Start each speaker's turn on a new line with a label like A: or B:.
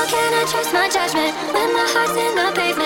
A: Can I trust my judgment when my heart's in the pavement?